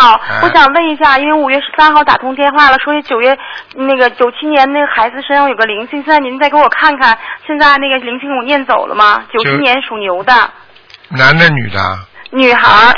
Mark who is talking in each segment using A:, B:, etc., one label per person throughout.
A: 好，我想问一下，因为5月13号打通电话了，说97年那个孩子身上有个灵性，现在您再给我看看，现在那个灵性我念走了吗？97年属牛的。
B: 男的女的？
A: 女孩。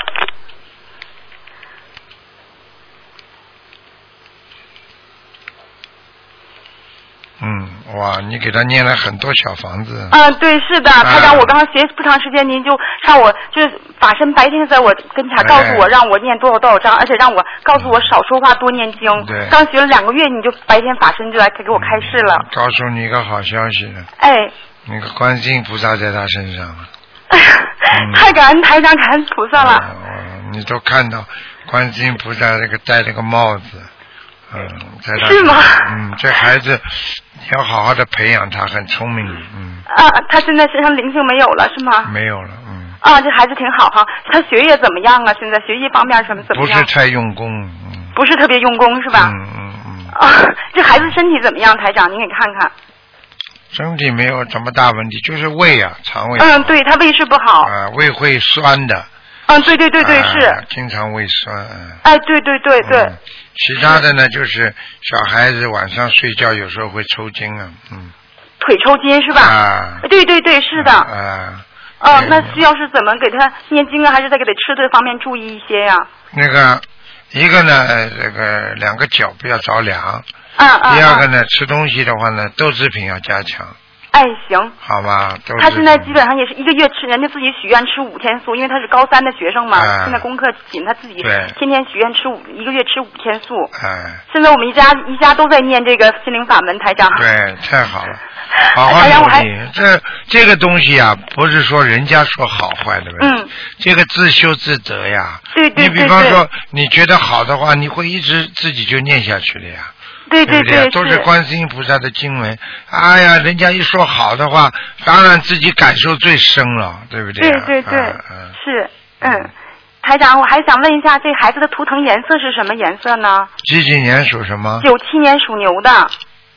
B: 哇，你给他念了很多小房子。
A: 对，是的，台长，我刚刚学不长时间，您就让我就是法身白天在我跟前告诉我，让我念多少章，而且让我告诉我少说话多念经。
B: 对。
A: 刚学了2个月，你就白天法身就来给我开示了。
B: 告诉你一个好消息了。那个观世音菩萨在他身上了。
A: 太感恩台长，感恩菩萨了。
B: 你都看到观世音菩萨那个戴了个帽子。
A: 是吗？
B: 这孩子你要好好的培养他，很聪明。
A: 他现在身上灵性没有了是吗？
B: 没有了。
A: 这孩子挺好哈。他学业怎么样啊？现在学习方面怎么样？
B: 不是太用功。
A: 不是特别用功是吧？这孩子身体怎么样？台长，您给看看。
B: 身体没有什么大问题，就是胃啊，肠胃。
A: 对，他胃是不好。
B: 胃会酸的。
A: 对，是。
B: 经常胃酸。
A: 对。
B: 其他的呢，就是小孩子晚上睡觉有时候会抽筋啊。
A: 腿抽筋是吧？对，是的。那需要是怎么给他念经啊，还是再给他吃的方面注意一些呀？
B: 一个呢，2个脚不要着凉。第二个呢，吃东西的话呢，豆制品要加强。
A: 行。
B: 好吧。
A: 他现在基本上也是1个月吃，人家自己许愿吃5天素，因为他是高3的学生嘛，现在功课紧，他自己天天许愿吃1个月吃5天素。现在我们一家都在念这个心灵法门，台长。
B: 对，太好了，好好努力。这个东西啊，不是说人家说好坏的问题，这个自修自得呀。
A: 对。
B: 你比方说，你觉得好的话，你会一直自己就念下去了呀。
A: 对，
B: 都是观世音菩萨的经文。哎呀，人家一说好的话，当然自己感受最深了，对不对？
A: 对，是。台长，我还想问一下，这孩子的图腾颜色是什么颜色呢？
B: 几年属什么
A: ？97年属牛的。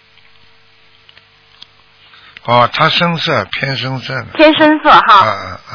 B: 他深色，偏深色的。
A: 偏深色哈。